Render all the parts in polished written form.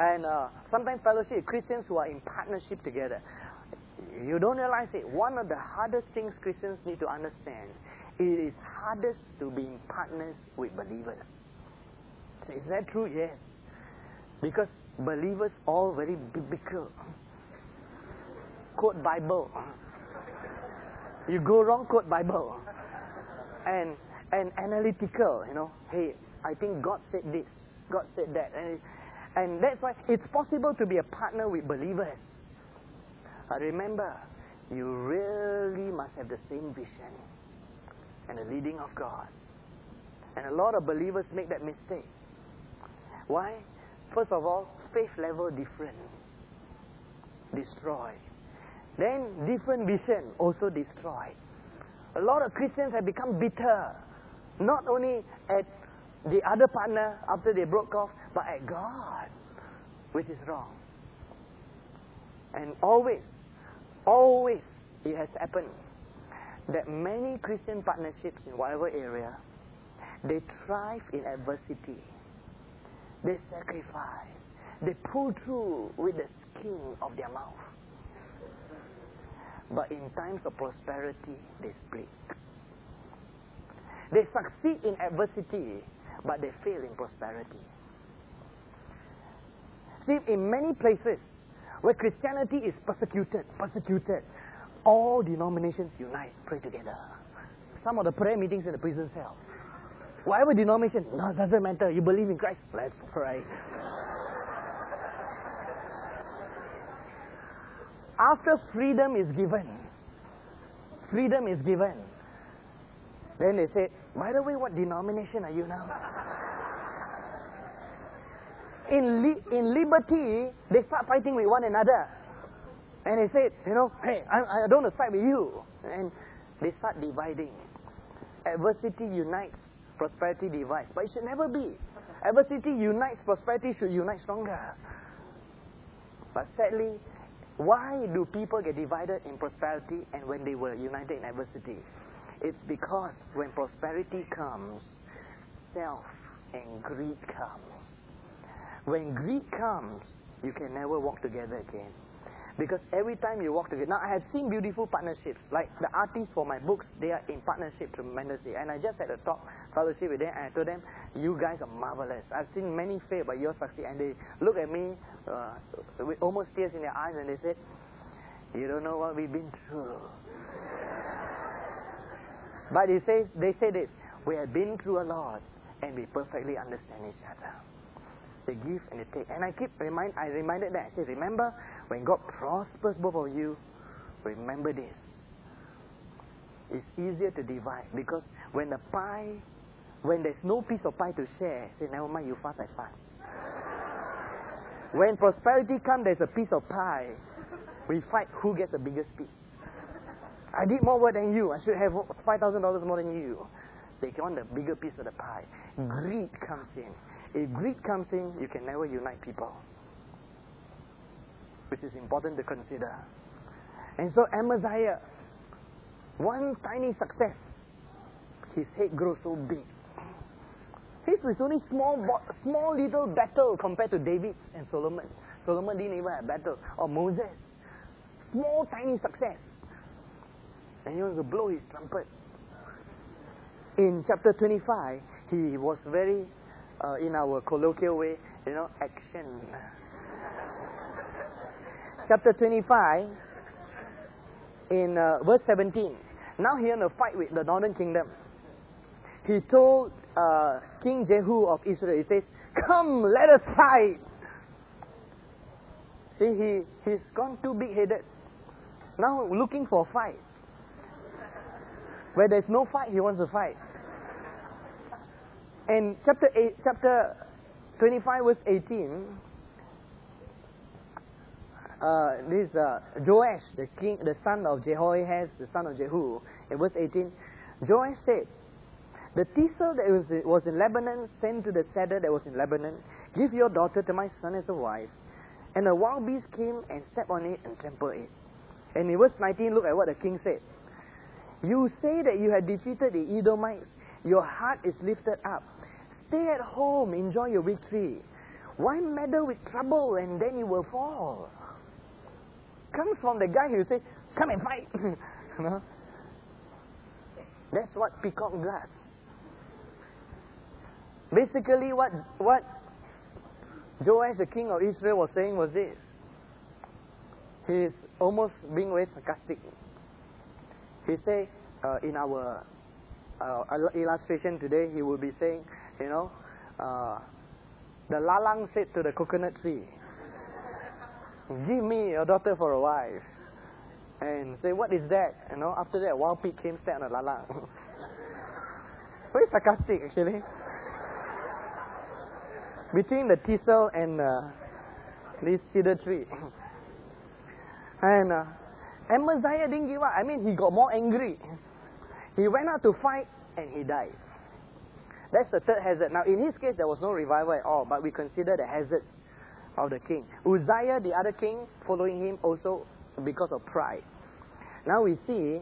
And sometimes fellowship, Christians who are in partnership together. You don't realize it. One of the hardest things Christians need to understand, it is hardest to be in partners with believers. So is that true? Yes. Because believers all very biblical. Quote Bible. You go wrong, quote Bible. And analytical, Hey, I think God said this, God said that. And that's why it's possible to be a partner with believers. But remember, you really must have the same vision and the leading of God. And a lot of believers make that mistake. Why? First of all, faith level different. Destroy. Then different vision also destroyed. A lot of Christians have become bitter. Not only at the other partner after they broke off, but at God, which is wrong. And always it has happened that many Christian partnerships in whatever area, they thrive in adversity. They sacrifice. They pull through with the skin of their mouth. But in times of prosperity, they split. They succeed in adversity, but they fail in prosperity. See, in many places where Christianity is persecuted, all denominations unite, pray together. Some of the prayer meetings in the prison cell. Whatever denomination, no, it doesn't matter. You believe in Christ, let's pray. After freedom is given, then they say, by the way, what denomination are you now? In liberty, they start fighting with one another. And they say, hey, I don't want to fight with you. And they start dividing. Adversity unites, prosperity divides. But it should never be. Adversity unites, prosperity should unite stronger. But sadly, why do people get divided in prosperity and when they were united in adversity? It's because when prosperity comes, self and greed comes. When greed comes, you can never walk together again. Because every time you walk together... Now, I have seen beautiful partnerships. Like the artists for my books, they are in partnership tremendously. And I just had a talk, fellowship with them, and I told them, you guys are marvelous. I've seen many fail, but yours succeed. And they look at me with almost tears in their eyes, and they said, you don't know what we've been through. But they say this, we have been through a lot, and we perfectly understand each other. They give and they take. And I reminded them, I said, remember, when God prospers both of you, remember this. It's easier to divide because when there's no piece of pie to share, say, never mind, you fast, I fast. When prosperity comes, there's a piece of pie. We fight who gets the biggest piece. I did more work than you. I should have $5,000 more than you. They want the bigger piece of the pie. Greed comes in. If greed comes in, you can never unite people. Which is important to consider. And so Amaziah, one tiny success, his head grows so big. His is only small little battle compared to David's and Solomon. Solomon didn't even have battle. Or Moses. Small tiny success. And he wants to blow his trumpet. In chapter 25, he was very, in our colloquial way, action. Chapter 25, in verse 17. Now he had a fight with the northern kingdom. He told King Jehu of Israel, he says, come, let us fight. See, he's gone too big-headed. Now looking for a fight. Where there's no fight, he wants to fight. And chapter 25, verse 18, Joash, the king, the son of Jehoahaz, the son of Jehu, in verse 18, Joash said, the thistle that was in Lebanon, send to the cedar that was in Lebanon, give your daughter to my son as a wife. And a wild beast came and stepped on it and trampled it. And in verse 19, look at what the king said. You say that you have defeated the Edomites. Your heart is lifted up. Stay at home, enjoy your victory. Why meddle with trouble and then you will fall? Comes from the guy who says, come and fight. You know? That's what peacock does. Basically what Joash, the king of Israel, was saying was this. He is almost being very sarcastic. He said, in our illustration today, he will be saying, you know, the lalang said to the coconut tree, give me your daughter for a wife. And say, what is that? You know, after that, a wild pig came stand on the lalang. Very sarcastic, actually. Between the thistle and this cedar tree. And Amaziah didn't give up. I mean, he got more angry. He went out to fight and he died. That's the third hazard. Now, in his case, there was no revival at all, but we consider the hazards of the king. Uzziah, the other king, following him also because of pride. Now we see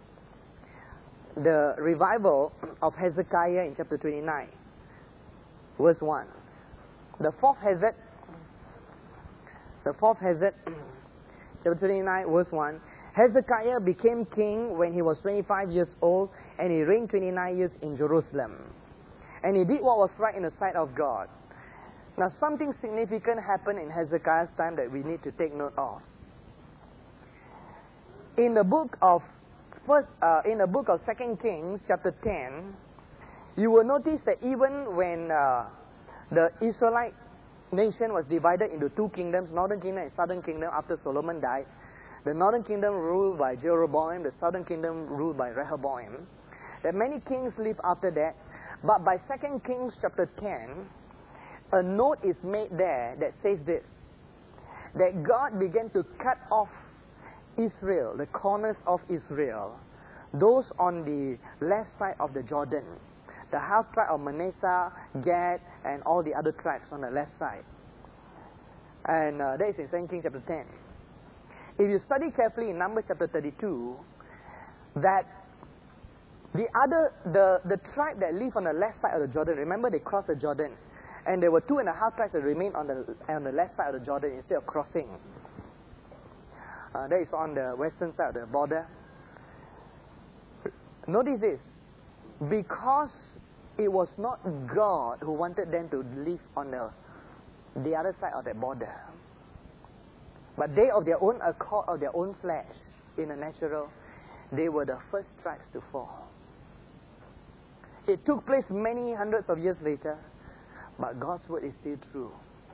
the revival of Hezekiah in chapter 29, verse 1. The fourth hazard, chapter 29, verse 1. Hezekiah became king when he was 25 years old, and he reigned 29 years in Jerusalem. And he did what was right in the sight of God. Now, something significant happened in Hezekiah's time that we need to take note of. In the book of 2 Kings, chapter 10, you will notice that even when the Israelite nation was divided into two kingdoms, northern kingdom and southern kingdom, after Solomon died, the northern kingdom ruled by Jeroboam, the southern kingdom ruled by Rehoboam. That many kings lived after that, but by 2 Kings chapter 10, a note is made there that says this, that God began to cut off Israel, the corners of Israel, those on the left side of the Jordan, the half tribe of Manasseh, Gad, and all the other tribes on the left side. And that is in 2 Kings chapter 10. If you study carefully in Numbers chapter 32, that the tribe that lived on the left side of the Jordan, remember they crossed the Jordan, and there were 2.5 tribes that remained on the left side of the Jordan instead of crossing. That is on the western side of the border. Notice this, because it was not God who wanted them to live on the other side of the border, but they of their own accord, of their own flesh, in the natural, they were the first tribes to fall. It took place many hundreds of years later, but God's word is still true.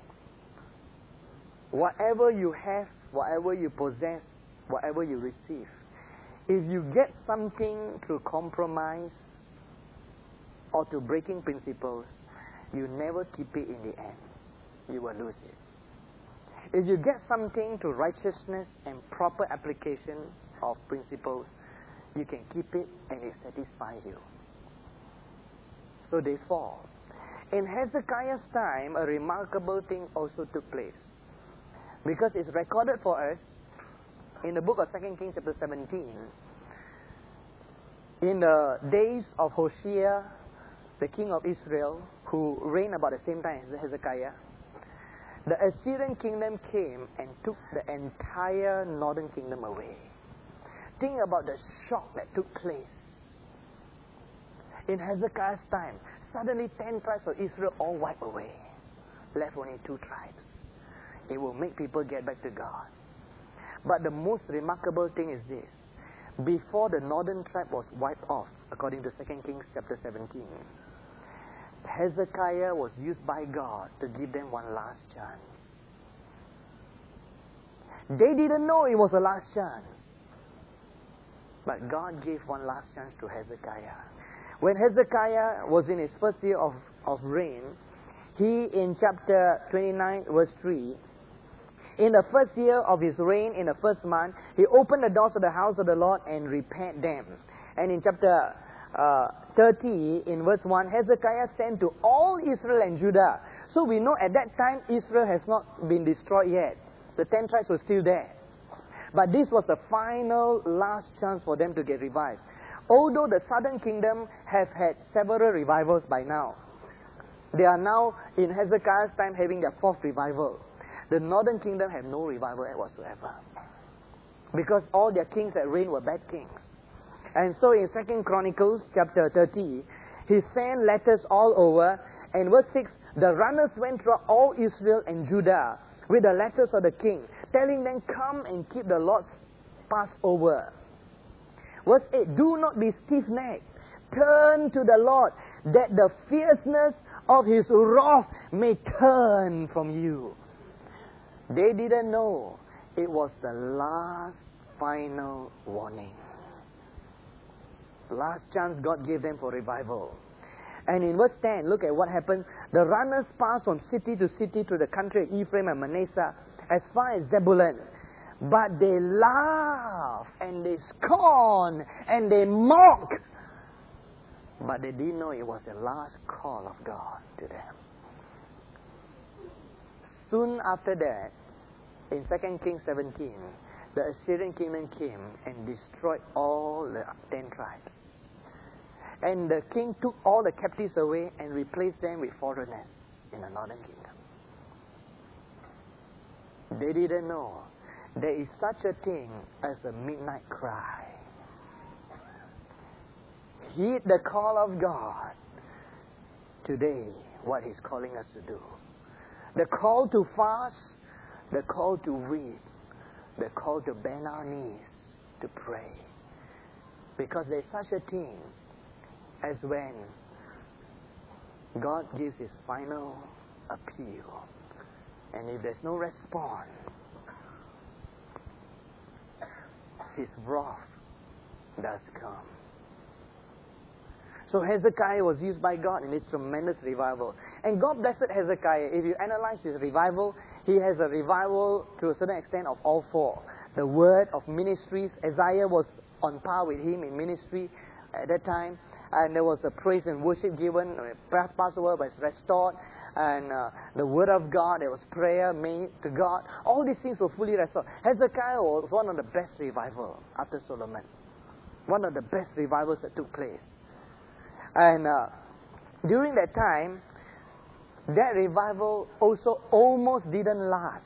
Whatever you have, whatever you possess, whatever you receive, if you get something through compromise or to breaking principles, you never keep it in the end. You will lose it. If you get something through righteousness and proper application of principles, you can keep it and it satisfies you. So they fall. In Hezekiah's time, a remarkable thing also took place. Because it's recorded for us in the book of 2 Kings chapter 17. In the days of Hoshea, the king of Israel, who reigned about the same time as Hezekiah, the Assyrian kingdom came and took the entire northern kingdom away. Think about the shock that took place. In Hezekiah's time, suddenly 10 tribes of Israel all wiped away. Left only 2 tribes. It will make people get back to God. But the most remarkable thing is this. Before the northern tribe was wiped off, according to 2 Kings chapter 17, Hezekiah was used by God to give them one last chance. They didn't know it was a last chance. But God gave one last chance to Hezekiah. When Hezekiah was in his first year of reign, he, in chapter 29, verse 3, in the first year of his reign, in the first month, he opened the doors of the house of the Lord and repaired them. And in chapter 30, in verse 1, Hezekiah sent to all Israel and Judah. So we know at that time, Israel has not been destroyed yet. The 10 tribes were still there. But this was the final last chance for them to get revived. Although the southern kingdom have had several revivals by now. They are now, in Hezekiah's time, having their 4th revival. The northern kingdom had no revival whatsoever. Because all their kings that reigned were bad kings. And so in 2 Chronicles chapter 30, he sent letters all over. And verse 6, the runners went through all Israel and Judah with the letters of the king, telling them, come and keep the Lord's Passover. Verse 8, do not be stiff-necked. Turn to the Lord, that the fierceness of His wrath may turn from you. They didn't know it was the last final warning. Last chance God gave them for revival. And in verse 10, look at what happened. The runners passed from city to city through the country of Ephraim and Manasseh as far as Zebulun. But they laugh and they scorn and they mock. But they didn't know it was the last call of God to them. Soon after that, in 2 Kings 17, the Assyrian kingdom came and destroyed all the 10 tribes. And the king took all the captives away and replaced them with foreigners in the northern kingdom. They didn't know there is such a thing as a midnight cry. Heed the call of God today, what He's calling us to do. The call to fast, the call to weep, the call to bend our knees, to pray. Because there's such a thing as when God gives His final appeal. And if there's no response, His wrath does come. So Hezekiah was used by God in this tremendous revival. And God blessed Hezekiah. If you analyze his revival, he has a revival to a certain extent of all 4. The word of ministries, Isaiah was on par with him in ministry at that time. And there was a praise and worship given. Passover was restored. And the word of God, there was prayer made to God. All these things were fully restored. Hezekiah was one of the best revivals after Solomon. One of the best revivals that took place. And during that time, that revival also almost didn't last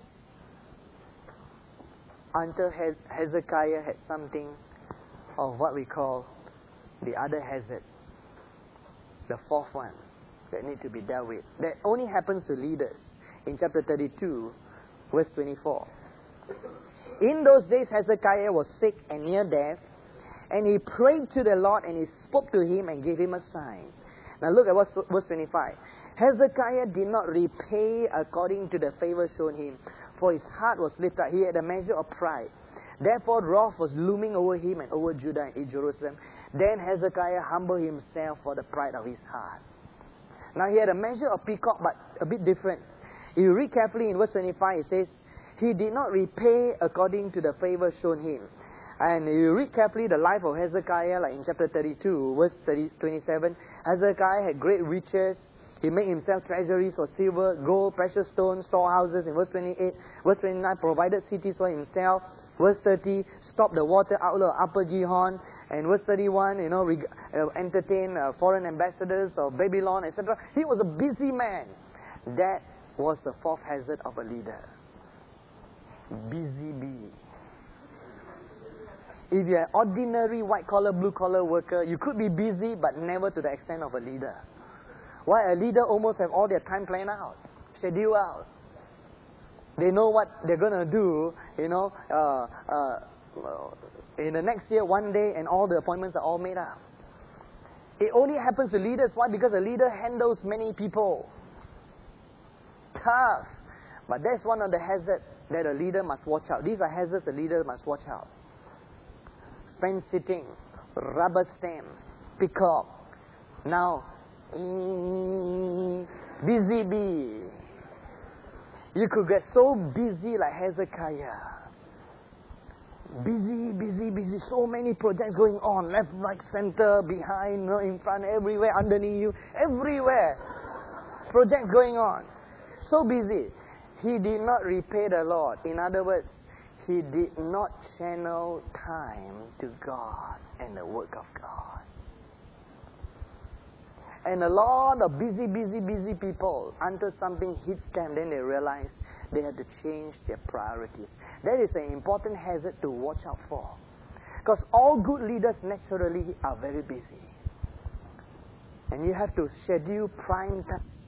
until Hezekiah had something of what we call the other hazard, the 4th one that need to be dealt with. That only happens to leaders. In chapter 32, verse 24. In those days Hezekiah was sick and near death, and he prayed to the Lord, and He spoke to him and gave him a sign. Now look at verse 25. Hezekiah did not repay according to the favor shown him, for his heart was lifted up. He had a measure of pride. Therefore wrath was looming over him and over Judah and Jerusalem. Then Hezekiah humbled himself for the pride of his heart. Now he had a measure of peacock, but a bit different. If you read carefully in verse 25, it says, he did not repay according to the favor shown him. And you read carefully the life of Hezekiah, like in chapter 32, verse 27. Hezekiah had great riches. He made himself treasuries of silver, gold, precious stones, storehouses. In verse 28, verse 29, provided cities for himself. Verse 30, stopped the water outlet of Upper Gihon. And verse 31, entertained foreign ambassadors of Babylon, etc. He was a busy man. That was the 4th hazard of a leader. Busy bee. If you're an ordinary white-collar, blue-collar worker, you could be busy, but never to the extent of a leader. Why? A leader almost have all their time planned out, scheduled out. They know what they're going to do, in the next year, one day, and all the appointments are all made up. It only happens to leaders. Why? Because a leader handles many people. Tough. But that's one of the hazards that a leader must watch out. These are hazards a leader must watch out. Fence sitting, rubber stamp, peacock. Now, busy bee. You could get so busy like Hezekiah. Busy. So many projects going on. Left, right, center, behind, in front, everywhere, underneath you. Everywhere. Projects going on. So busy. He did not repay the Lord. In other words, he did not channel time to God and the work of God. And a lot of busy people, until something hits them, then they realize they have to change their priorities. That is an important hazard to watch out for. Because all good leaders naturally are very busy. And you have to schedule prime time